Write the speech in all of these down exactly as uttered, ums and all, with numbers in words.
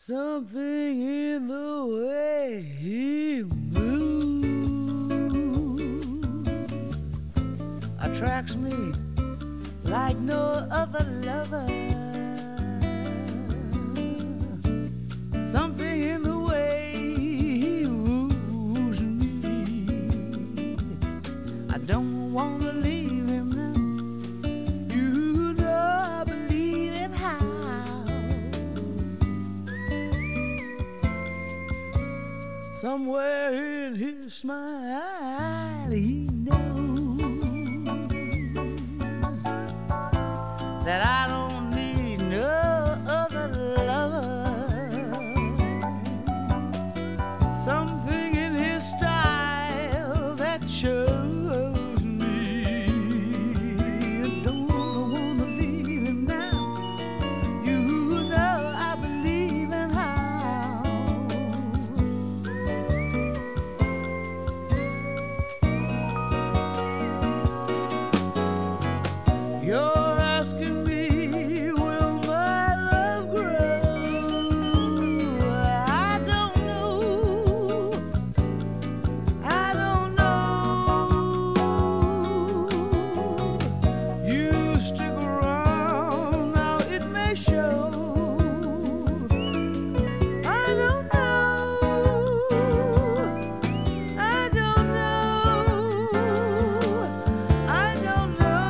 Something in the way he moves attracts me like no other lover. Something in the way he woos me. I don't want to leave him now. You know I believe in how somewhere in his smile he knows that I don't need no other lover. Something in his style that shows me I don't want to leave him now. You know I believe in how you're asking me, will my love grow? I don't know. I don't know. You stick around, now it may show. I don't know. I don't know. I don't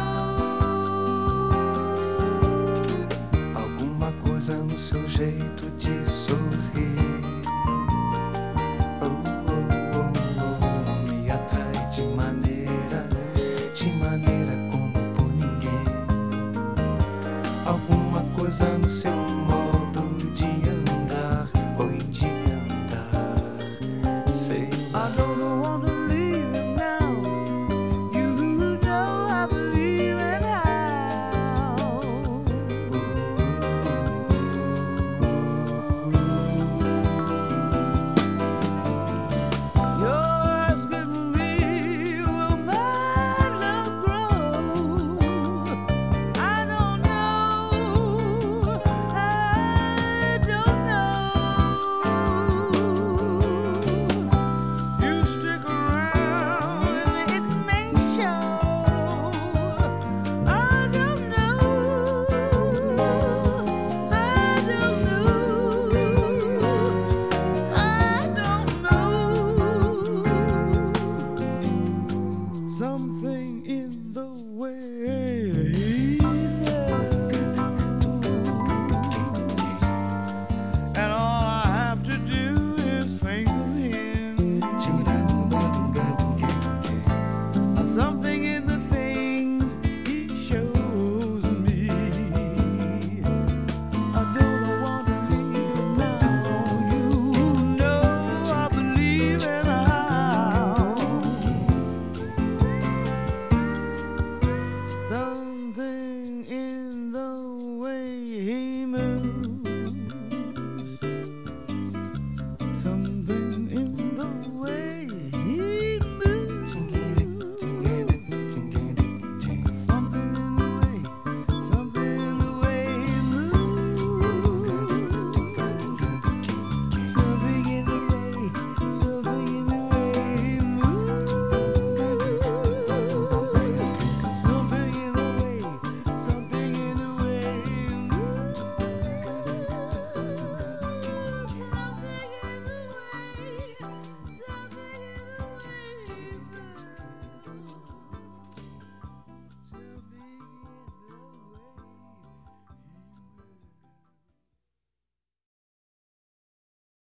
know. Alguma coisa no seu jeito de sorrir, oh, oh, oh, oh, me atrai de maneira, de maneira como por ninguém. Alguma coisa no seu humor